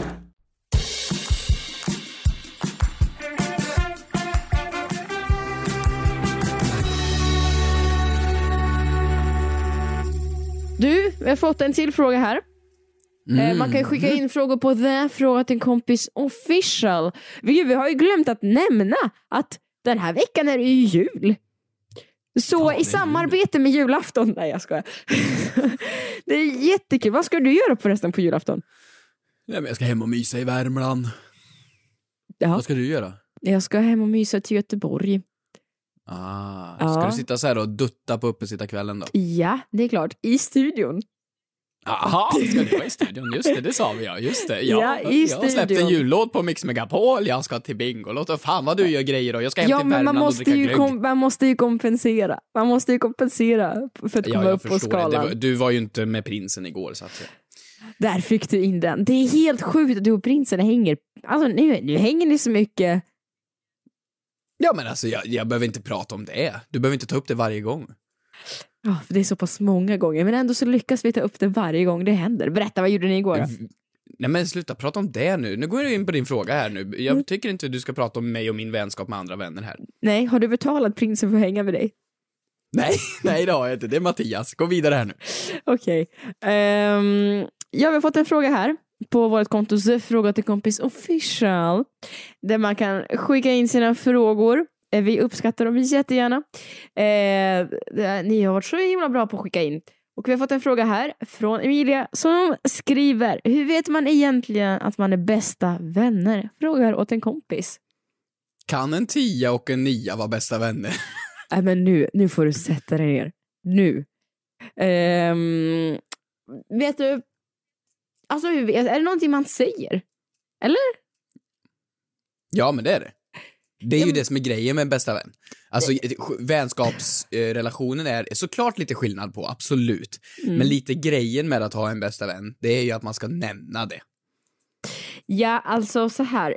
Du, vi har fått en till fråga här. Mm. Man kan skicka in frågor på The Fråga till en kompis official. Vi, vi har ju glömt att nämna att den här veckan är det ju jul. Så ja, i samarbete jul. med julafton. Nej, jag skojar. Det är jättekul. Vad ska du göra förresten på julafton? Nej, men jag ska hem och mysa i Värmland. Ja. Vad ska du göra? Jag ska hem och mysa till Göteborg. Ah, ska ja. du sitta så här och dutta på uppesittarkvällen då? Ja, det är klart. I studion. Jaha, ska du vara i studion? Just det, det sa vi ja. Just det. Ja, ja, i jag har släppt en jullåt på Mix Megapol. Jag ska till Bingolåt. Och fan vad du gör grejer då. Jag ska hem ja, till Värmland man och dricka glögg. Kom, man måste ju kompensera. Man måste ju kompensera för att komma ja, upp på skalan. Var, du var ju inte med prinsen igår så att säga. Där fick du in den. Det är helt sjukt att du och prinsen hänger. Alltså nu, nu hänger ni så mycket. Ja, men alltså jag, jag behöver inte prata om det. Du behöver inte ta upp det varje gång. Ja, för det är så pass många gånger. Men ändå så lyckas vi ta upp det varje gång det händer. Berätta, vad gjorde ni igår då? Nej, men sluta prata om det nu. Nu går jag in på din fråga här nu. Jag mm. tycker inte du ska prata om mig och min vänskap med andra vänner här. Nej, har du betalat prinsen för att hänga med dig? Nej, nej det har jag inte. Det är Mattias. Gå vidare här nu. Okej. Okay. Um, jag har fått en fråga här på vårt konto så Fråga till kompis official. Där man kan skicka in sina frågor. Vi uppskattar dem jättegärna. Eh, ni har varit så himla bra på att skicka in. Och vi har fått en fråga här från Emilia som skriver: hur vet man egentligen att man är bästa vänner? Frågar åt en kompis. Kan en tia och en nia vara bästa vänner? Nej, men nu, nu får du sätta dig ner. Nu. Eh, vet du, alltså är det någonting man säger? Eller? Ja, men det är det. Det är ju det som är grejen med en bästa vän. Alltså vänskapsrelationen är såklart lite skillnad på, absolut. Mm. Men lite grejen med att ha en bästa vän, det är ju att man ska nämna det. Ja, alltså så här.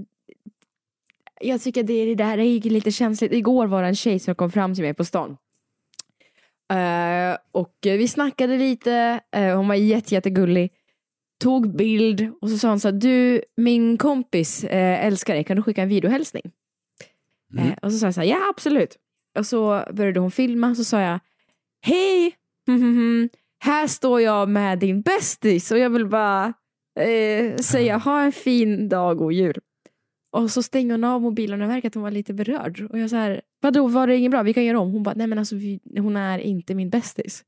Jag tycker det, det där är lite känsligt. Igår var det en tjej som kom fram till mig på stan. Uh, och vi snackade lite. Uh, hon var jätte, jättegullig. Tog bild och så sa hon så här: du, min kompis uh, älskar dig. Kan du skicka en videohälsning? Mm. Uh, och så sa jag så här: ja, absolut. Och så började hon filma. Så sa jag: hej, här står jag med din bästis. Och jag vill bara uh, säga: ha en fin dag och jul. Och så stänger hon av mobilen och verkar att hon var lite berörd. Och jag så här: vadå, var det inget bra? Vi kan göra om. Hon bara: nej men alltså vi, hon är inte min bästis.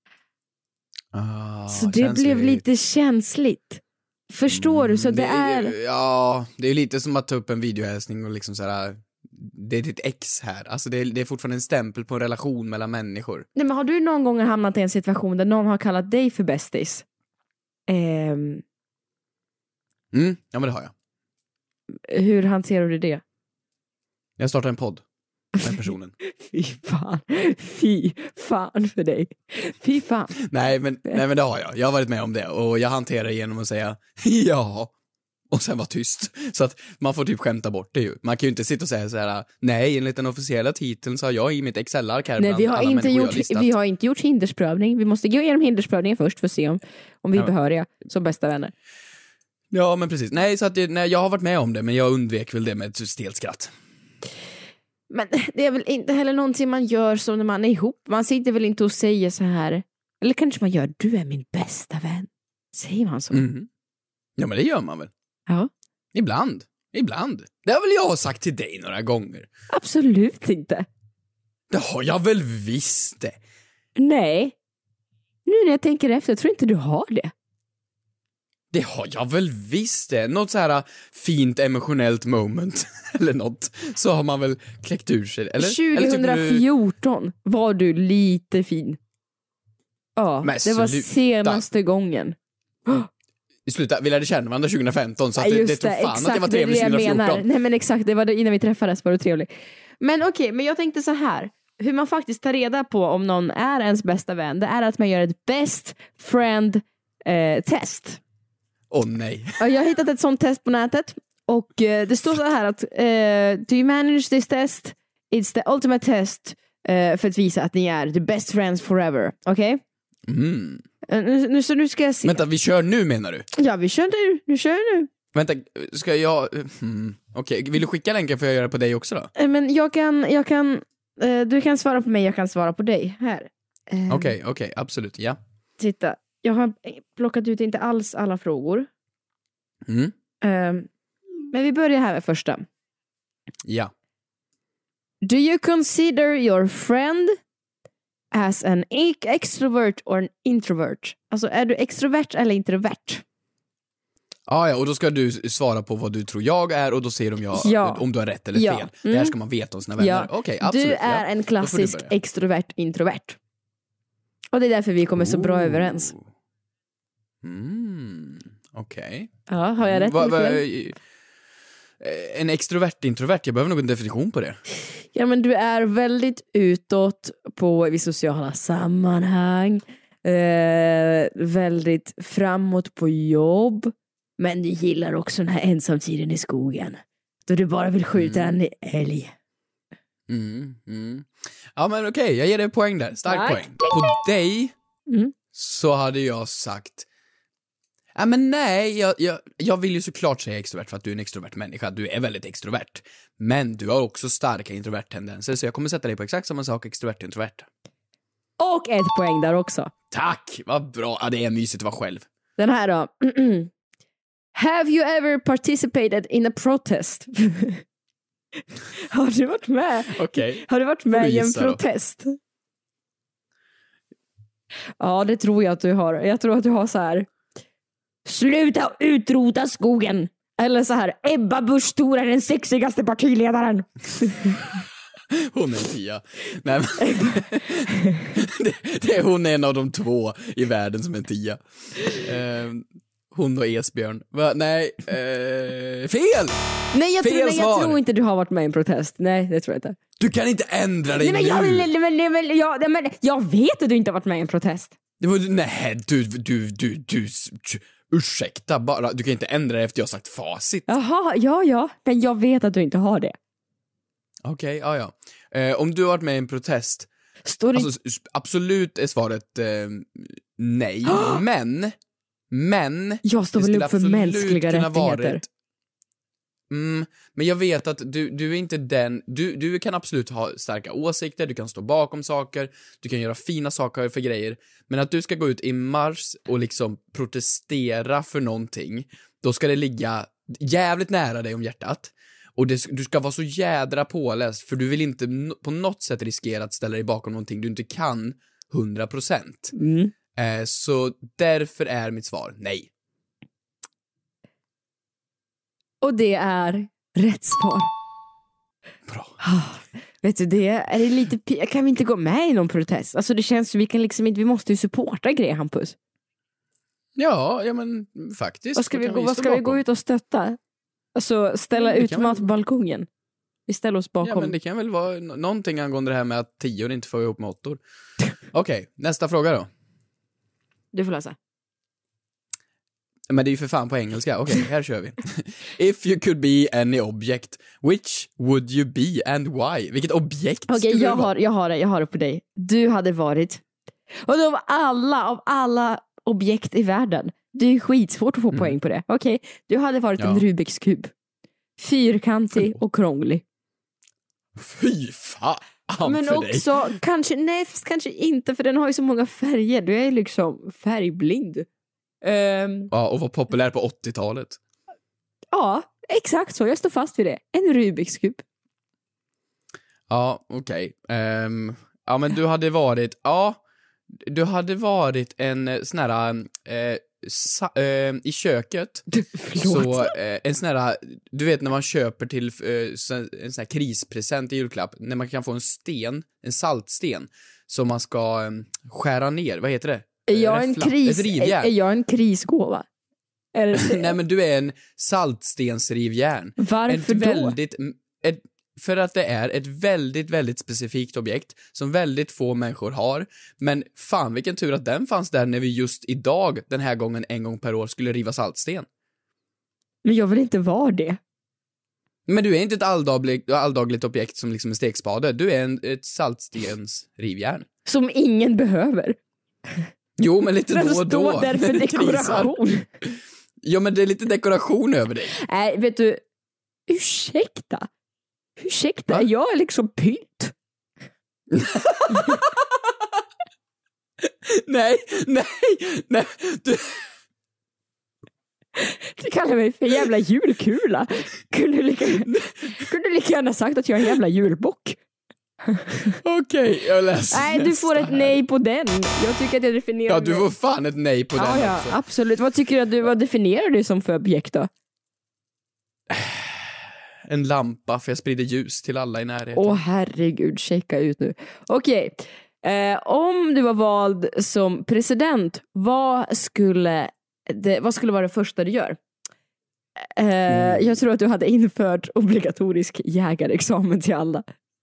Ah, så det blev lite känsligt. Förstår mm, du? Så det, det är... Ja, det är lite som att ta upp en videohälsning och liksom så här: det är ditt ex här. Alltså det är, det är fortfarande en stämpel på en relation mellan människor. Nej, men har du någon gång hamnat i en situation där någon har kallat dig för bästis? Um... Mm, ja men det har jag. Hur hanterar du det? Jag startar en podd med personen. Fy fan. Fy fan för dig. Fy fan. Nej men, nej men det har jag. Jag har varit med om det. Och jag hanterar det genom att säga ja. Och sen vara tyst. Så att man får typ skämta bort det ju. Man kan ju inte sitta och säga så här: nej, enligt den officiella titeln så har jag i mitt Excel-ark här. Nej, vi har, inte gjort, vi har inte gjort hindersprövning. Vi måste gå igenom hindersprövningen först för att se om, om vi är ja. behöriga som bästa vänner. Ja, men precis. Nej, så att det, nej, jag har varit med om det, men jag undvek väl det med ett stelt skratt. Men det är väl inte heller någonting man gör som när man är ihop. Man sitter väl inte och säger så här. Eller kanske man gör: du är min bästa vän. Säger man så? Mm. Ja, men det gör man väl. Ja. Ibland. Ibland. Det har väl jag sagt till dig några gånger. Absolut inte. Det har jag väl visst det. Nej. Nu när jag tänker efter, jag tror inte du har det. Det har jag väl visst det. Något så här fint emotionellt moment eller något. Så har man väl kläckt ur sig. Eller? tjugohundrafjorton eller typ du... var du lite fin. Ja, Men det var sluta. senaste gången. I slutet, vi lärde känna varandra tjugofemton så att Ja, det, just det tror det, fan exakt, att jag var det är trevlig det jag menar. tjugofjorton. Nej men exakt, det var det, innan vi träffades var du trevlig. Men okej, okay, men jag tänkte så här. Hur man faktiskt tar reda på om någon är ens bästa vän, det är att man gör ett best friend eh, test. Åh oh, nej. Jag har hittat ett sånt test på nätet. Och eh, det står så här att eh, do you manage this test? It's the ultimate test eh, för att visa att ni är the best friends forever. Okej? Okay? Mm. Nu, nu, så nu ska jag se. Vänta, vi kör nu menar du? Ja, vi kör nu. Nu kör nu. Vänta, ska jag... Hmm. Okej, okay. Vill du skicka länken för jag göra det på dig också då? Men jag kan... Jag kan eh, du kan svara på mig, jag kan svara på dig. Här. Okej, eh, okej, okay, absolut, ja. Titta, jag har plockat ut inte alls alla frågor. Mm. Eh, men vi börjar här med första. Ja. Do you consider your friend as an extrovert or an introvert? Alltså, är du extrovert eller introvert? Ah, ja, och då ska du svara på vad du tror jag är och då ser de jag, ja. om du har rätt eller ja. fel. Mm. Det här ska man veta om sina vänner. Ja. Okej, okay, absolut. Du är ja. en klassisk extrovert introvert. Och det är därför vi kommer så bra överens. Mm, okej. Okay. Ja, har jag rätt va, va, eller fel? En extrovert introvert, jag behöver nog en definition på det. Ja, men du är väldigt utåt på i sociala sammanhang. Eh, väldigt framåt på jobb. Men du gillar också den här ensamtiden i skogen. Då du bara vill skjuta mm. en älg. Mm, mm. Ja, men okej, okay, jag ger dig en poäng där. Stark Nej. poäng. På dig mm. så hade jag sagt... Ja, men nej, jag, jag, jag vill ju såklart säga extrovert för att du är en extrovert människa. Du är väldigt extrovert. Men du har också starka introvert-tendenser. Så jag kommer sätta dig på exakt samma sak, extrovert-introvert. Och ett poäng där också. Tack, vad bra. Ja, det är mysigt att vara själv. Den här då. Have you ever participated in a protest? Har du varit med? Okay. Har du varit med i en protest? Då? Ja, det tror jag att du har. Jag tror att du har så här: sluta utrota skogen. Eller så här: Ebba Busch Thor är den sexigaste partiledaren. Hon är en tia. Nej, men... det, det är hon är en av de två i världen som är en tia. Uh, hon och Esbjörn. Va? Nej, uh, fel! Nej, jag, fel tror, nej jag tror inte du har varit med i en protest. Nej, det tror jag inte. Du kan inte ändra dig nej, men nu. Jag, men, men, men, jag, men, jag vet att du inte har varit med i en protest. Det var, nej, du, du, du, du, ursäkta bara. Du kan inte ändra dig efter jag har sagt facit. Jaha, ja, ja. Men jag vet att du inte har det. Okej, okay, ja, ja. Eh, om du har varit med i en protest, Står alltså, det... absolut är svaret eh, nej, men, men jag står väl upp för mänskliga rättigheter. Varit, mm, men jag vet att du, du är inte den, du, du kan absolut ha starka åsikter, du kan stå bakom saker, du kan göra fina saker för grejer, men att du ska gå ut i mars och liksom protestera för någonting, då ska det ligga jävligt nära dig om hjärtat. Och det, du ska vara så jädra påläst, för du vill inte no- på något sätt riskera att ställa dig bakom någonting du inte kan hundra procent. Mm. Eh, så därför är mitt svar nej. Och det är rätt svar. Bra. Ah, vet du, det är det lite p- kan vi inte gå med i någon protest? Alltså det känns som vi kan liksom inte, vi måste ju supporta grejer, Hampus. Ja, ja men faktiskt. Vad ska vi, gå, vad ska vi gå ut och stötta? Alltså ställa ut mat på balkongen. Vi ställer oss bakom. Ja, men det kan väl vara n- någonting angående det här med att tior inte får ihop med åttor. Okej, okay, nästa fråga då. Du får läsa. Men det är ju för fan på engelska. Okej, okay, här kör vi. If you could be any object, which would you be and why? Vilket objekt okay, skulle jag du vara? Har, jag har det, jag har det på dig. Du hade varit... Och då av alla, av alla objekt i världen. Det är skitsvårt att få mm. poäng på det. Okej, okay, du hade varit ja. en Rubiks kub. Fyrkantig och krånglig. Fy fan Men för också, dig. kanske, nej fast kanske inte, för den har ju så många färger. Du är liksom färgblind. Um, ja, och var populär på åttiotalet. Ja, exakt så. Jag står fast vid det. En Rubiks kub. Ja, okej. Okay. Um, ja, men du hade varit... Ja, du hade varit en sån här... Eh, sa, eh, i köket så eh, en sån här, du vet när man köper till eh, så, en sån här krispresent i julklapp, när man kan få en sten, en saltsten som man ska eh, skära ner, vad heter det? Är jag en Flatt, kris ett är, rivjärn. är jag en krisgåva? Är det Nej men du är en saltstensrivjärn. Varför ett då? Väldigt, ett, för att det är ett väldigt, väldigt specifikt objekt som väldigt få människor har. Men fan vilken tur att den fanns där när vi just idag, den här gången en gång per år, skulle riva saltsten. Men jag vill inte vara det. Men du är inte ett alldagligt, alldagligt objekt som liksom en stekspade. Du är en, ett saltstensrivjärn. Som ingen behöver. Jo, men lite Den då och då. står där för dekoration. Ja, men det är lite dekoration över dig. Nej, vet du, ursäkta. Ursäkta, Va? jag är liksom pynt. nej, nej, nej. Du... Du kallar mig för jävla julkula. Kunde du lika, kunde du lika gärna sagt att jag är en jävla julbock. Okej, okay, jag läser. Nej, du får ett nej på den. Jag tycker att jag definierar Ja, du får fan ett nej på ja, den ja, också. absolut. Vad tycker du att du, vad definierar du som för objekt då? En lampa, för jag sprider ljus till alla i närheten. Åh herregud, checka ut nu. Okej, eh, om du var vald som president, vad skulle, det, vad skulle vara det första du gör? Eh, Mm. Jag tror att du hade infört obligatorisk jägarexamen till alla.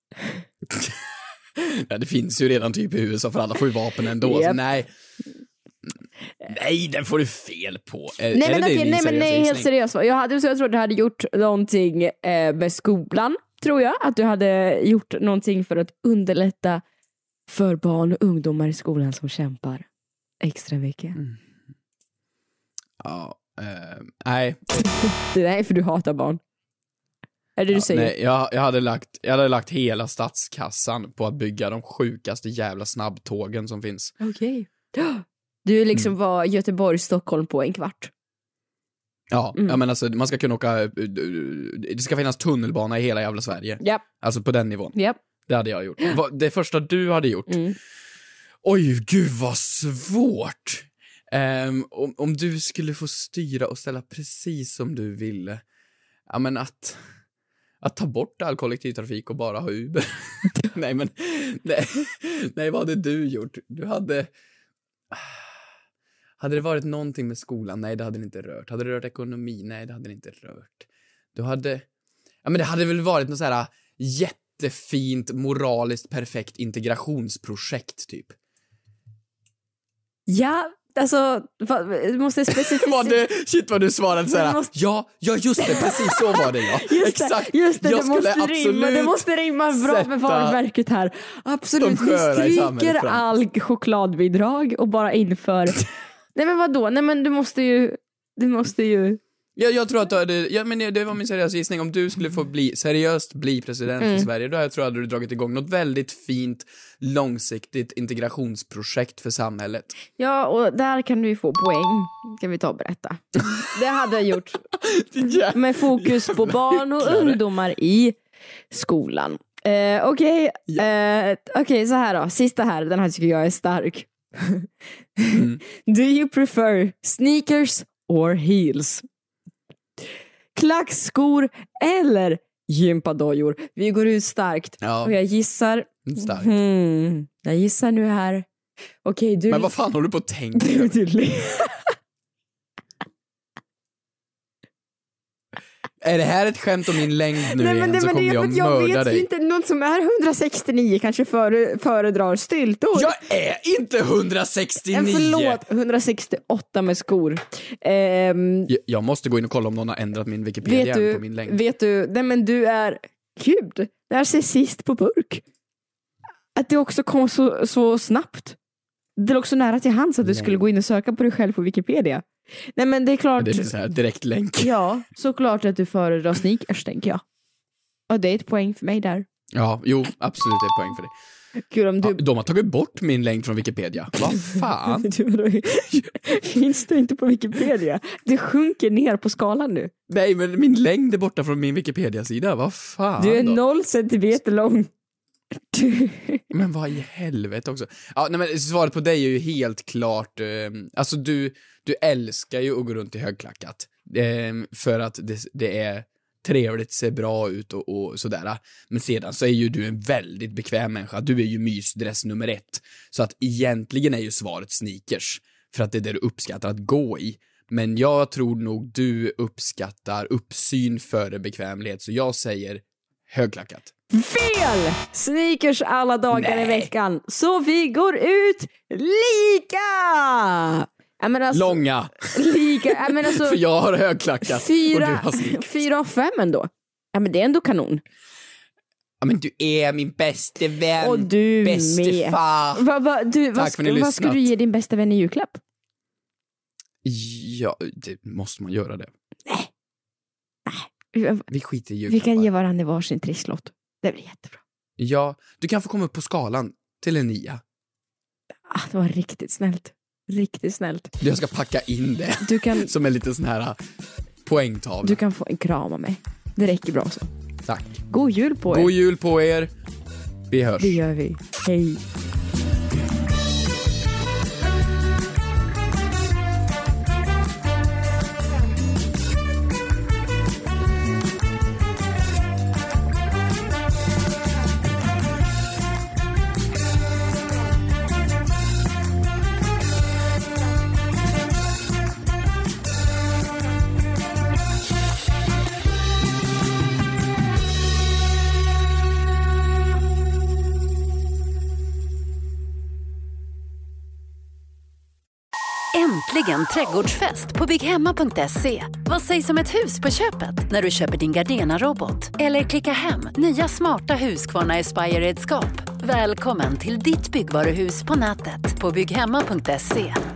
Ja, det finns ju redan typ i U S A för alla får ju vapen ändå. Yep. Så nej. Nej, den får du fel på. Är, Nej, är men det okej, din nej, men nej, seriösa helt gissning? seriöst. Jag, hade, så jag tror att du hade gjort någonting eh, med skolan, tror jag. Att du hade gjort någonting för att underlätta för barn och ungdomar i skolan som kämpar extra mycket. Mm. Ja, eh, nej. Det är för du hatar barn. Är det Ja, du säger? nej, jag, jag, hade lagt, jag hade lagt hela statskassan på att bygga de sjukaste jävla snabbtågen som finns. Okej. Du liksom Mm. var Göteborg-Stockholm på en kvart. Ja, Mm. ja, men alltså man ska kunna åka, det ska finnas tunnelbana i hela jävla Sverige. Ja. Alltså på den nivån. Ja. Det hade jag gjort. Vad- Det första du hade gjort. Mm. Oj, gud vad svårt. Ehm, om, om du skulle få styra och ställa precis som du ville. Ja, men att, att ta bort all kollektivtrafik och bara ha Uber. nej, men, nej, nej, vad hade du gjort? Du hade... Hade det varit någonting med skolan? Nej, det hade det inte rört. Hade det rört ekonomi? Nej, det hade det inte rört. Du hade... Ja, men det hade väl varit något så här jättefint, moraliskt perfekt integrationsprojekt, typ. Ja, alltså, va- du måste specificera. Var det, shit vad du svarade så här. Du måste- Ja, ja just det, precis så var det ja. Just det, Exakt. just det, jag det skulle måste absolut rimma, det måste rimma bra sätta med varumärket här. Absolut, de sköra i vi samhället stryker fram. all chokladbidrag och bara inför... Nej men vadå, nej men du måste ju, du måste ju... Ja, jag tror att du hade, ja, men det var min seriösa gissning. Om du skulle få bli, seriöst bli president Mm. i Sverige, då jag tror jag hade du dragit igång något väldigt fint, långsiktigt integrationsprojekt för samhället. Ja, och där kan du ju få poäng, ska vi ta och berätta. Det hade jag gjort. Med fokus på barn och ungdomar i skolan. Eh, Okej, eh, okej, så här då. Sista här, den här tycker jag är stark. Mm. Do you prefer sneakers or heels? Klackskor eller gympadojor? Vi går ut starkt. Ja. Och jag gissar... Starkt. Hmm, jag gissar nu här. Okej, du... Men vad fan håller du på att tänka? Du, du, Är det här ett skämt om min längd nu Nej, igen, men det, så men det kommer är för jag att jag mörda vet dig. ju inte, någon som är hundrasextionio kanske före, föredrar styltor. Jag är inte hundrasextionio! Eh, Förlåt, hundrasextioåtta med skor. Ehm, Jag, jag måste gå in och kolla om någon har ändrat min Wikipedia vet du, på min längd. vet du, nej men du är, gud, det här ser sist på burk. Att det också kom så, så snabbt. Det låg så nära till hands att du Nej. skulle gå in och söka på dig själv på Wikipedia. Nej men det är klart. Det är så här direkt länk. Ja, såklart att du föredrar sneakers, tänker jag. Och det är ett poäng för mig där. Ja, jo, absolut ett poäng för dig. Kul om du... Ja, de har tagit bort min längd från Wikipedia. Vad fan? Du, finns du inte på Wikipedia? Du sjunker ner på skalan nu. Nej, men min längd är borta från min Wikipedia-sida. Vad fan Du är då? noll centimeter lång. Men vad i helvete också. Ja, nej, men svaret på dig är ju helt klart. Eh, alltså du, du älskar ju att gå runt i högklackat. Eh, för att det, det är trevligt, ser bra ut och, och sådär. Men sedan så är ju du en väldigt bekväm människa. Du är ju mysdress nummer ett. Så att egentligen är ju svaret sneakers. För att det är det du uppskattar att gå i. Men jag tror nog du uppskattar uppsyn före bekvämlighet. Så jag säger högklackat. Fel! Sneakers alla dagar Nej. i veckan. Så vi går ut lika! Jag menar, alltså, Långa. Lika, jag menar, alltså, för jag har högklackat fyra, och du har sneakers. Fyra av fem ändå. Ja, men det är ändå kanon. Ja, men du är min bäste vän. Och du bäste med. far. Va, va, du, Tack vad, för att ni vad lyssnat. ska du ge din bästa vän i julklapp? Ja, det måste man göra det. Vi, Vi skiter i vi julklappar. kan ge varandra varsin trisslott. Det blir jättebra. Ja, du kan få komma upp på skalan till en nia. Ah, det var riktigt snällt. Riktigt snällt. Jag ska packa in det Du kan, som en liten sån här poängtavla. du kan få en kram av mig. Det räcker bra så. Tack. God jul på er. God jul på er. Vi hörs. Det gör vi. Hej. Äntligen trädgårdsfest på bygghemma punkt se. Vad sägs om ett hus på köpet när du köper din Gardena-robot? Eller klicka hem nya smarta Husqvarna Aspire-redskap. Välkommen till ditt byggvaruhus på nätet på bygghemma punkt se.